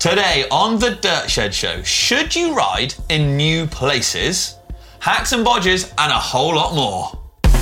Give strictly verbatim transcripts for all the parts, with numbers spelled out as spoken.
Today on The Dirt Shed Show, should you ride in new places? Hacks and bodges and a whole lot more.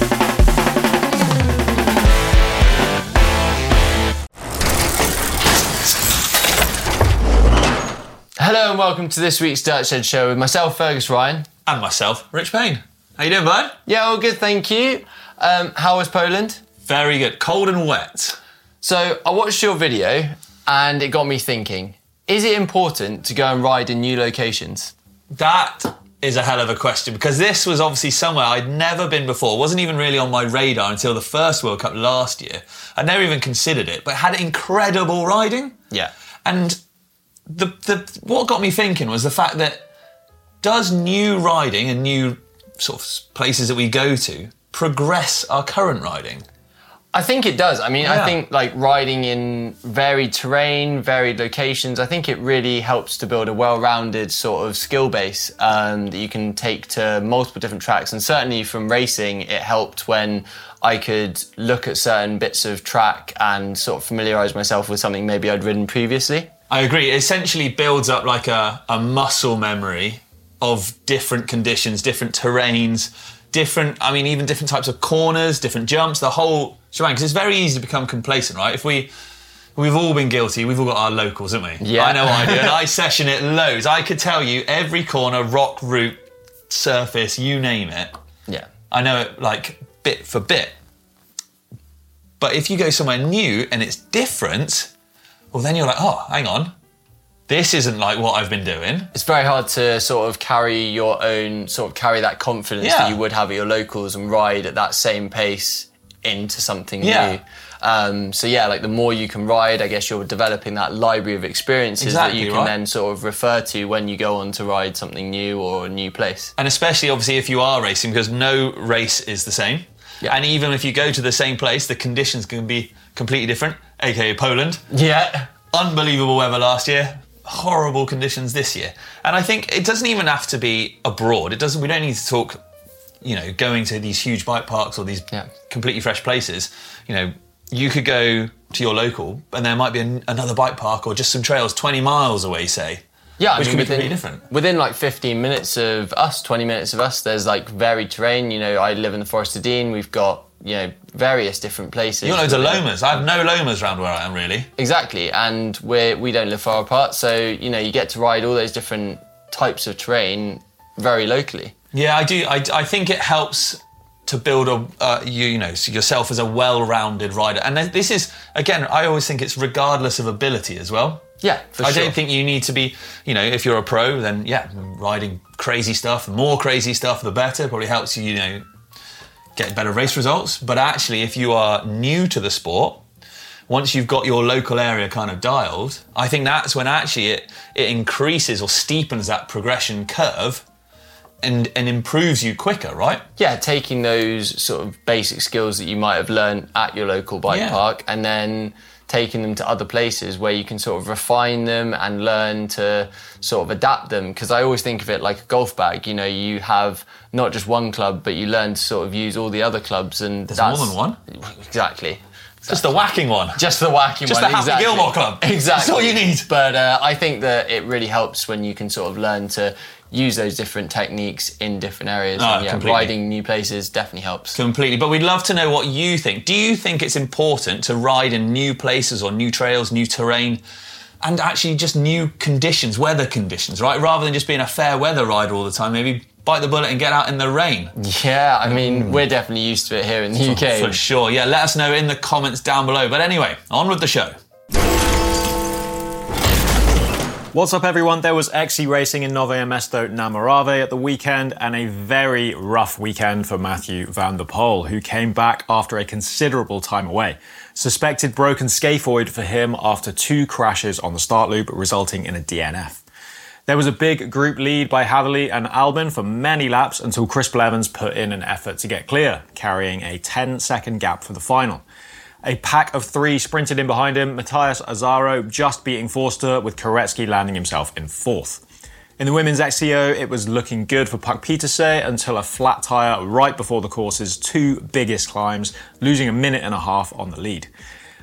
Hello and welcome to this week's Dirt Shed Show with myself, Fergus Ryan. And myself, Rich Payne. How you doing, bud? Yeah, all good, thank you. Um, how was Poland? Very good. Cold and wet. So, I watched your video and it got me thinking, is it important to go and ride in new locations? That is a hell of a question, because this was obviously somewhere I'd never been before. It wasn't even really on my radar until the first World Cup last year. I'd never even considered it, but it had incredible riding. Yeah. And the the what got me thinking was the fact that does new riding and new sort of places that we go to progress our current riding? I think it does. I mean, Yeah. I think like riding in varied terrain, varied locations, I think it really helps to build a well-rounded sort of skill base um, that you can take to multiple different tracks. And certainly from racing, it helped when I could look at certain bits of track and sort of familiarise myself with something maybe I'd ridden previously. I agree. It essentially builds up like a, a muscle memory of different conditions, different terrains, different, I mean, even different types of corners, different jumps, the whole shebang. Because it's very easy to become complacent, right? If we, we've all been guilty. We've all got our locals, haven't we? Yeah. I know what I do, and I session it loads. I could tell you every corner, rock, route, surface, you name it. Yeah. I know it like bit for bit. But if you go somewhere new and it's different, well, then you're like, oh, hang on. This isn't like what I've been doing. It's very hard to sort of carry your own, sort of carry that confidence Yeah. that you would have at your locals and ride at that same pace into something Yeah. new. Um, so yeah, like the more you can ride, I guess you're developing that library of experiences Exactly, that you can right. then sort of refer to when you go on to ride something new or a new place. And especially, obviously, if you are racing, because no race is the same. Yeah. And even if you go to the same place, the conditions can be completely different, aka Poland. Yeah. Unbelievable weather last year. Horrible conditions this year. And I think it doesn't even have to be abroad. It doesn't. We don't need to talk, you know, going to these huge bike parks or these Yeah. completely fresh places. You know, you could go to your local and there might be an, another bike park or just some trails twenty miles away, say. Yeah, I Which mean, could be within, completely different. Within like fifteen minutes of us, twenty minutes of us, there's like varied terrain. You know, I live in the Forest of Dean. We've got, you know, various different places. You've got loads of lomas. I have no lomas around where I am, really. Exactly, and we we don't live far apart, so you know you get to ride all those different types of terrain very locally. Yeah, I do. I, I think it helps to build a uh, you, you know yourself as a well-rounded rider. And this is, again, I always think it's regardless of ability as well. Yeah, for I sure. don't think you need to be, you know, if you're a pro, then yeah, riding crazy stuff, more crazy stuff, the better. Probably helps you, you know, get better race results. But actually, if you are new to the sport, once you've got your local area kind of dialed, I think that's when actually it, it increases or steepens that progression curve and, and improves you quicker, right? Yeah, taking those sort of basic skills that you might have learned at your local bike Yeah. park and then taking them to other places where you can sort of refine them and learn to sort of adapt them. Because I always think of it like a golf bag. You know, you have not just one club, but you learn to sort of use all the other clubs. And There's that's, more than one. Exactly. Just the whacking one. Just the whacking Just one. the Happy exactly. Gilmore Club. Exactly. That's all you need. But uh, I think that it really helps when you can sort of learn to use those different techniques in different areas. No, and yeah, completely. riding new places definitely helps. Completely. But we'd love to know what you think. Do you think it's important to ride in new places or new trails, new terrain, and actually just new conditions, weather conditions, right? Rather than just being a fair weather rider all the time, maybe bite the bullet and get out in the rain. Yeah, I mean, we're definitely used to it here in the U K. For sure. Yeah, let us know in the comments down below. But anyway, on with the show. What's up, everyone? There was X C Racing in Nove Mesto na Morave at the weekend, and a very rough weekend for Mathieu van der Poel, who came back after a considerable time away. Suspected broken scaphoid for him after two crashes on the start loop, resulting in a D N F. There was a big group lead by Hatherley and Albin for many laps until Chris Blevins put in an effort to get clear, carrying a ten-second gap for the final. A pack of three sprinted in behind him, Matthias Azaro just beating Forster, with Koretsky landing himself in fourth. In the women's X C O, it was looking good for Puck Pieterse until a flat tyre right before the course's two biggest climbs, losing a minute and a half on the lead.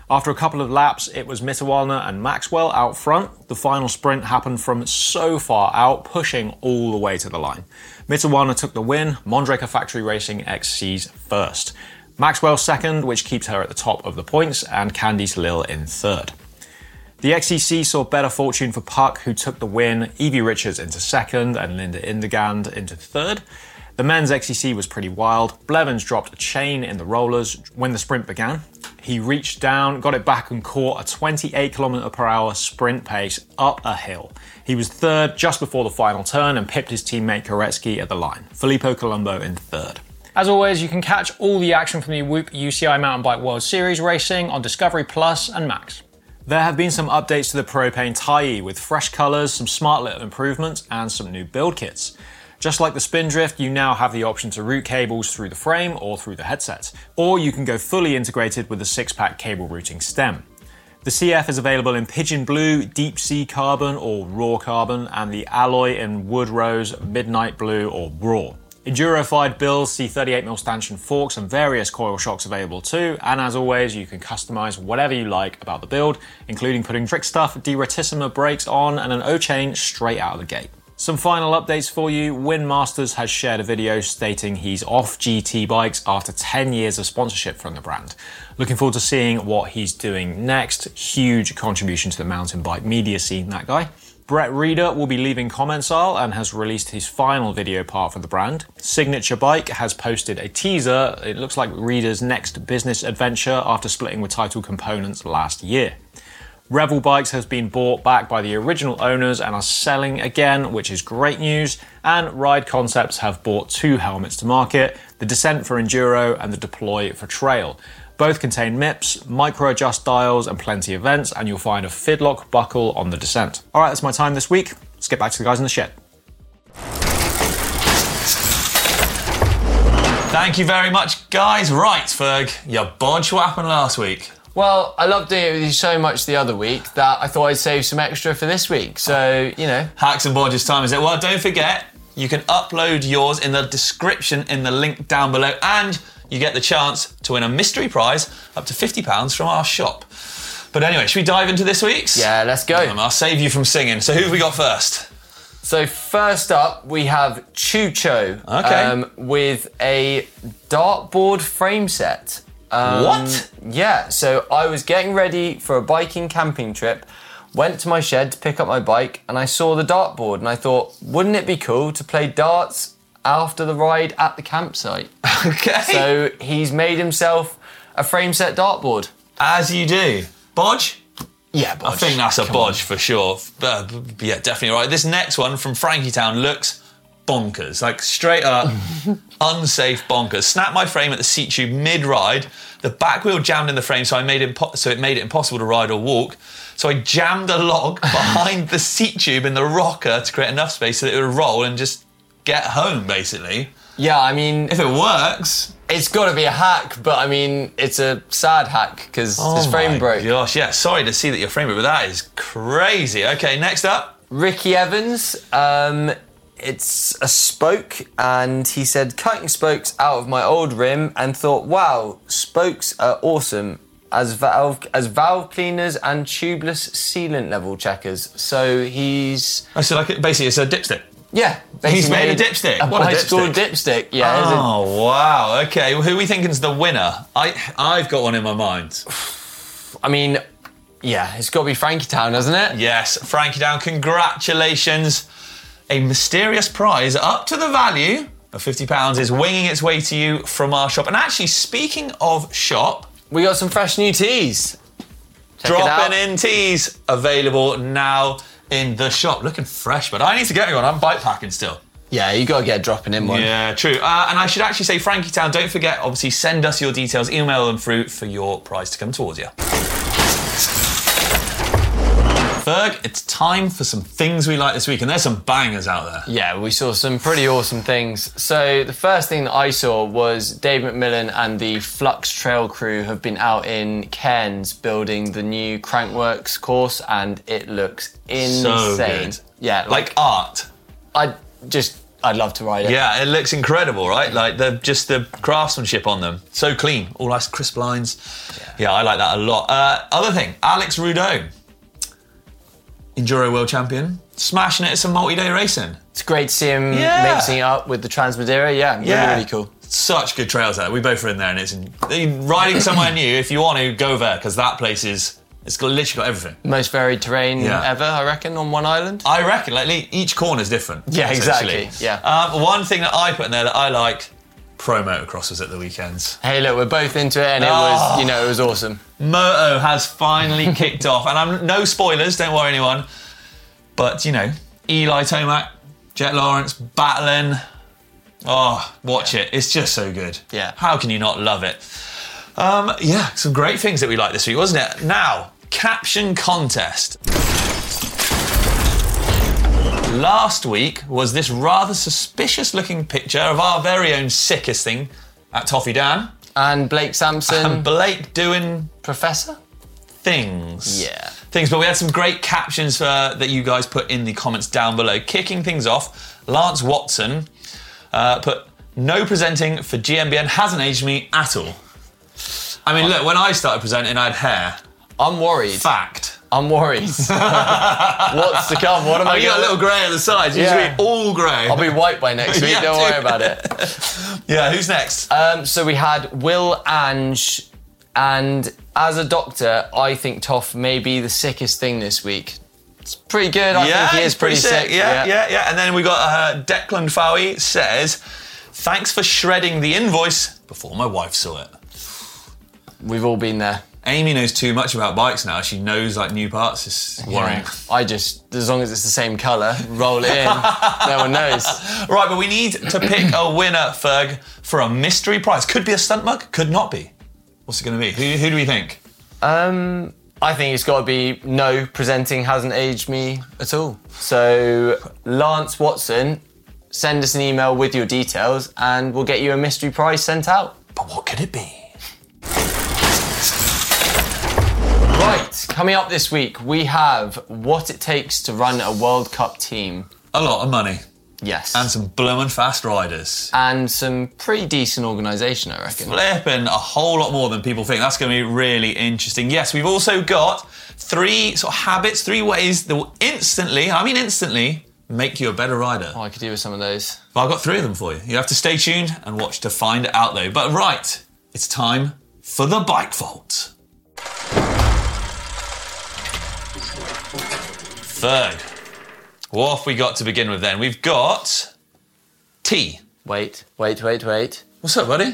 After a couple of laps, it was Mitterwalner and Maxwell out front. The final sprint happened from so far out, pushing all the way to the line. Mitterwalner took the win, Mondraker Factory Racing X C's first. Maxwell second, which keeps her at the top of the points, and Candice Lil in third. The X E C saw better fortune for Puck, who took the win, Evie Richards into second, and Linda Indegand into third. The men's X E C was pretty wild. Blevins dropped a chain in the rollers when the sprint began. He reached down, got it back and caught a twenty-eight kilometre per hour sprint pace up a hill. He was third just before the final turn and pipped his teammate Koretsky at the line. Filippo Colombo in third. As always, you can catch all the action from the Whoop U C I Mountain Bike World Series racing on Discovery Plus and Max. There have been some updates to the Propane Tyee with fresh colours, some smart little improvements and some new build kits. Just like the Spindrift, you now have the option to route cables through the frame or through the headset, or you can go fully integrated with the six-pack cable routing stem. The C F is available in Pigeon Blue, Deep Sea Carbon or Raw Carbon, and the alloy in Wood Rose, Midnight Blue or Raw. Endurofied bills see thirty-eight millimeter stanchion forks and various coil shocks available too, and as always you can customise whatever you like about the build, including putting Trick Stuff De Ratissima brakes on and an O-chain straight out of the gate. Some final updates for you. Win Masters has shared a video stating he's off G T bikes after ten years of sponsorship from the brand. Looking forward to seeing what he's doing next. Huge contribution to the mountain bike media scene, that guy. Brett Reeder will be leaving Commensal and has released his final video part for the brand. Signature Bike has posted a teaser. It looks like Reeder's next business adventure after splitting with Title Components last year. Revel Bikes has been bought back by the original owners and are selling again, which is great news. And Ride Concepts have bought two helmets to market, the Descent for Enduro and the Deploy for Trail. Both contain M I Ps, micro-adjust dials and plenty of vents, and you'll find a Fidlock buckle on the Descent. All right, that's my time this week. Let's get back to the guys in the shed. Thank you very much, guys. Right, Ferg, your bodge, what happened last week? Well, I loved doing it with you so much the other week that I thought I'd save some extra for this week. So, you know. Hacks and bodges time, is it? Well, don't forget, you can upload yours in the description in the link down below, and you get the chance to win a mystery prize up to fifty pounds from our shop. But anyway, should we dive into this week's? Yeah, let's go. Um, I'll save you from singing. So who have we got first? So first up, we have Chucho. Okay. Um, with a dartboard frame set. Um, What? Yeah, so I was getting ready for a biking camping trip, went to my shed to pick up my bike, and I saw the dartboard, and I thought, wouldn't it be cool to play darts after the ride at the campsite? Okay. So he's made himself a frame set dartboard. As you do. Bodge? Yeah, I bodge. think that's a Come bodge for sure. Uh, yeah, definitely right. This next one from Frankie Town looks bonkers. Like straight up unsafe bonkers. Snapped my frame at the seat tube mid-ride. The back wheel jammed in the frame, so I made it impo- so it made it impossible to ride or walk. So I jammed a log behind the seat tube in the rocker to create enough space so that it would roll and just get home, basically. Yeah, I mean, If it works. it's got to be a hack, but I mean, it's a sad hack because his frame my broke. Gosh, yeah. Sorry to see that your frame broke, but that is crazy. Okay, next up. Ricky Evans, um, it's a spoke, and he said, cutting spokes out of my old rim and thought, wow, spokes are awesome as valve as valve cleaners and tubeless sealant level checkers. So he's... I said, like, basically, it's a dipstick. Yeah. He's basically made a dipstick. A What a bicycle dipstick. dipstick. Yeah. it's a- Oh, wow. Okay, well, who are we thinking is the winner? I, I've got one in my mind. I mean, yeah, it's got to be Frankie Town, hasn't it? Yes, Frankie Down, congratulations. A mysterious prize up to the value of fifty pounds is winging its way to you from our shop. And actually, speaking of shop, We got some fresh new teas. Check it out. dropping in teas available now in the shop. Looking fresh, but I need to get me one. I'm bike packing still. Yeah, you got to get dropping in one. Yeah, true. Uh, and I should actually say, Frankie Town, don't forget, obviously, send us your details, email them through for your prize to come towards you. Ferg, it's time for some things we like this week, and there's some bangers out there. Yeah, we saw some pretty awesome things. So the first thing that I saw was Dave McMillan and the Flux Trail crew have been out in Cairns building the new Crankworks course, and it looks insane. So good. Yeah, Like art. I just I'd love to ride it. Yeah, it looks incredible, right? Like the just the craftsmanship on them, so clean, all nice crisp lines. Yeah, yeah I like that a lot. Uh, other thing, Alex Rudeau, Enduro World Champion, smashing it at some multi-day racing. It's great to see him Yeah. mixing it up with the Transmadeira. Yeah, really, Yeah. really cool. Such good trails there. We both were in there, and it's in, riding somewhere new. If you want to go there, because that place is it's got literally got everything. Most varied terrain Yeah. ever, I reckon, on one island. I reckon, like each corner's different. Yeah, essentially. exactly, yeah. Um, one thing that I put in there that I like, pro motocross was at the weekends. Hey, look, we're both into it, and it Oh. was, you know, it was awesome. Moto has finally kicked off, and I'm no spoilers, don't worry anyone. But you know, Eli Tomac, Jet Lawrence battling. Oh, watch Yeah. it! It's just so good. Yeah. How can you not love it? Um, yeah, some great things that we liked this week, wasn't it? Now, caption contest. Last week was this rather suspicious-looking picture of our very own sickest thing at Toffee Dan. And Blake Sampson, And Blake doing Professor? things. Yeah. Things, but we had some great captions uh, that you guys put in the comments down below. Kicking things off, Lance Watson uh, put, no presenting for G M B N hasn't aged me at all. I mean, look, when I started presenting, I had hair. I'm worried. Fact. I'm worried. What's to come? What am Oh, I you got a gonna- little grey at the sides. You Yeah. should be all grey. I'll be white by next week, Yeah, don't dude. worry about it. Yeah, who's next? Um, so we had Will Ange, and as a doctor, I think Toff may be the sickest thing this week. It's pretty good. I yeah, think he is he's pretty, sick. Yeah, yeah, yeah, And then we got uh, Declan Fowie says, thanks for shredding the invoice before my wife saw it. We've all been there. Amy knows too much about bikes now. She knows like new parts. It's worrying. Yeah. I just, as long as it's the same colour, roll it in. No one knows. Right, but we need to pick a winner, Ferg, for a mystery prize. Could be a stunt mug, could not be. What's it going to be? Who, who do we think? Um, I think it's got to be no, presenting hasn't aged me at all. So, Lance Watson, send us an email with your details and we'll get you a mystery prize sent out. But what could it be? Right, coming up this week, we have what it takes to run a World Cup team. A lot of money. Yes. And some bloomin' fast riders. And some pretty decent organisation, I reckon. Flipping a whole lot more than people think. That's going to be really interesting. Yes, we've also got three sort of habits, three ways that will instantly, I mean instantly, make you a better rider. Oh, I could do with some of those. But I've got three of them for you. You have to stay tuned and watch to find it out though. But right, it's time for the Bike Vault. Third. What have we got to begin with then? We've got T. Wait, wait, wait, wait. What's up, buddy?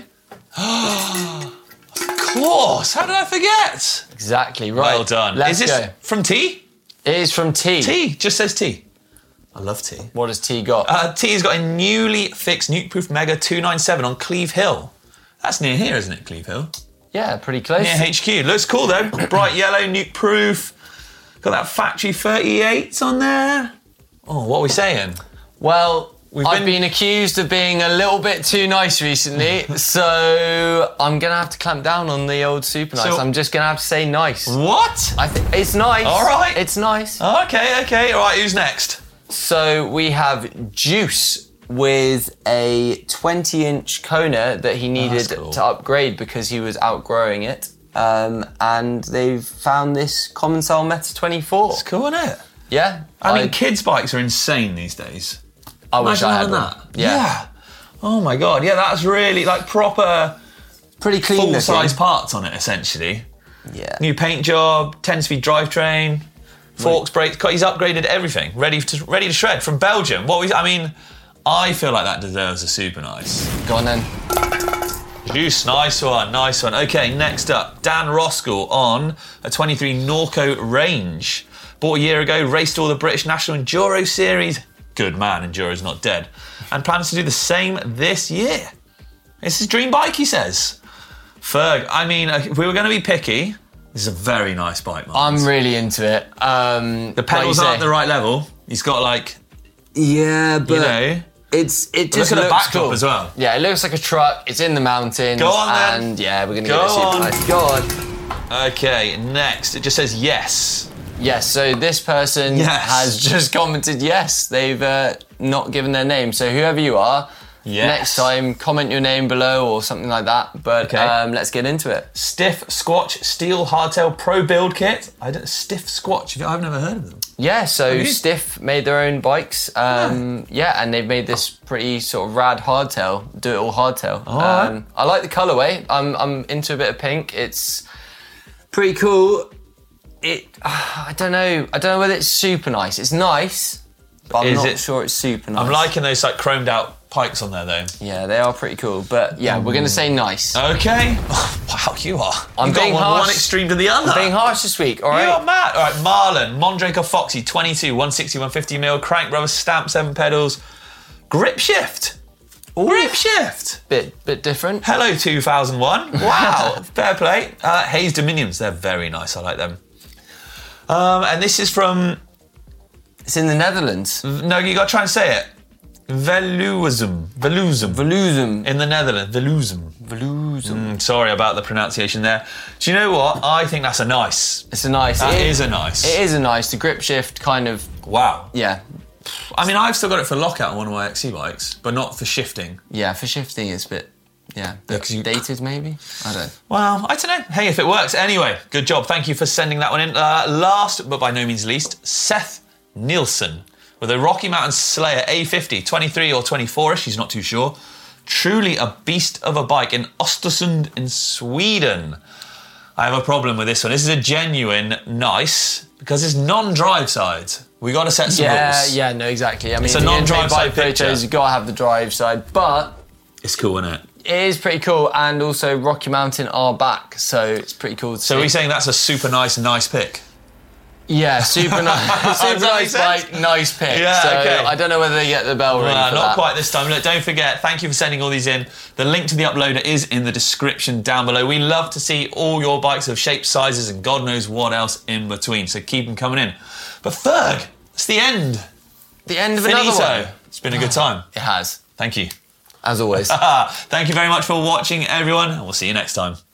Of course. How did I forget? Exactly right. Well done. Let's Is this go. from T? It is from T. T. Just says T. I love T. What has T got? Uh, T has got a newly fixed Nuke-Proof Mega two ninety-seven on Cleve Hill. That's near here, isn't it, Cleve Hill? Yeah, pretty close. Near H Q. Looks cool though. Bright yellow, Nuke-Proof. Got that factory thirty-eight on there. Oh, what are we saying? Well, We've I've been- been... accused of being a little bit too nice recently, so I'm gonna have to clamp down on the old super nice. So- I'm just gonna have to say nice. What? I think it's nice. All right. It's nice. Okay, okay. All right, who's next? So we have Juice with a twenty inch Kona that he needed that's cool. to upgrade because he was outgrowing it. Um, and they've found this Common Cell Meta twenty-four. It's cool, isn't it? Yeah. I mean, kids' bikes are insane these days. I wish Imagine I had having one. that. Yeah. Oh my god. Yeah, that's really like proper Pretty clean looking. full-size parts on it, essentially. Yeah. New paint job, ten-speed drivetrain, forks, brakes. He's upgraded everything, ready to ready to shred from Belgium. What we? I mean, I feel like that deserves a super nice. Go on then. Juice, nice one, nice one. Okay, next up, Dan Roskell on a twenty-three Norco Range. Bought a year ago, raced all the British National Enduro Series. Good man, Enduro's not dead. And plans to do the same this year. It's his dream bike, he says. Ferg, I mean, if we were going to be picky, this is a very nice bike, man. I'm really into it. Um, The pedals like you aren't say- the right level. He's got like, Yeah, but you know... it's it just Look at the looks backdrop cool. as well. Yeah, it looks like a truck. It's in the mountains. Go on, then. And yeah, we're gonna Go give it a super on. nice. Go on. Okay, next, it just says yes. Yes, so this person Yes. has just commented yes. They've uh, not given their name. So whoever you are, Yes. next time comment your name below or something like that. But Okay. um, let's get into it. Stiff Squatch Steel Hardtail Pro Build Kit. I don't, Stiff Squatch. I've never heard of them. Yeah, so you? Stiff made their own bikes. Um, yeah, and they've made this pretty sort of rad hardtail, do-it-all hardtail. Alright. Um, I like the colourway. I'm I'm into a bit of pink. It's pretty cool. It, uh, I don't know. I don't know whether it's super nice. It's nice, but I'm Is not it- sure it's super nice. I'm liking those like chromed out pikes on there though. Yeah, they are pretty cool. But yeah, we're going to say nice. Okay. wow, you are. I'm You've got being one, harsh. one extreme to the other. Being harsh this week, all You right? are mad. All right, Marlon, Mondraker Foxy, twenty-two, one sixty, one fifty mil, crank rubber, stamp, seven pedals, grip shift. Grip shift. Bit bit different. Hello, two thousand one. Wow, fair play. Uh, Hayes Dominions, they're very nice. I like them. Um, and this is from, It's in the Netherlands. no, you got to try and say it. Veloozum. Veloozum. Veloozum. In the Netherlands. Veloozum. Veloozum. Mm, sorry about the pronunciation there. Do you know what? I think that's a nice. It's a nice. That it is a nice. It is a nice. The grip shift kind of. Wow. Yeah. I mean, I've still got it for lockout on one of my X C bikes, but not for shifting. Yeah, for shifting it's a bit. Yeah, Yeah, 'cause you- dated maybe. I don't. Well, I don't know. Hey, if it works. Anyway, good job. Thank you for sending that one in. Uh, last, but by no means least, Seth Nielsen with a Rocky Mountain Slayer A fifty, twenty-three or twenty-four-ish, he's not too sure. Truly a beast of a bike in Östersund in Sweden. I have a problem with this one. This is a genuine nice, because it's non-drive side. We got to set some Yeah, rules. yeah, no, exactly. I mean, It's a if you're gonna non-drive take bike side picture. photos, you gotta have the drive side, but It's cool, isn't it? it is pretty cool. And also, Rocky Mountain are back, so it's pretty cool to So see. are we saying that's a super nice, nice pick? Yeah, super nice, super Does that nice make sense? bike, nice pick. Yeah, so okay. I don't know whether they get the bell ring Well, for not that. quite this time. Look, don't forget, thank you for sending all these in. The link to the uploader is in the description down below. We love to see all your bikes of shapes, sizes, and God knows what else in between. So keep them coming in. But Ferg, it's the end. The end of another Finito. one. It's been a good time. It has, Thank you. as always. Thank you very much for watching, everyone, and we'll see you next time.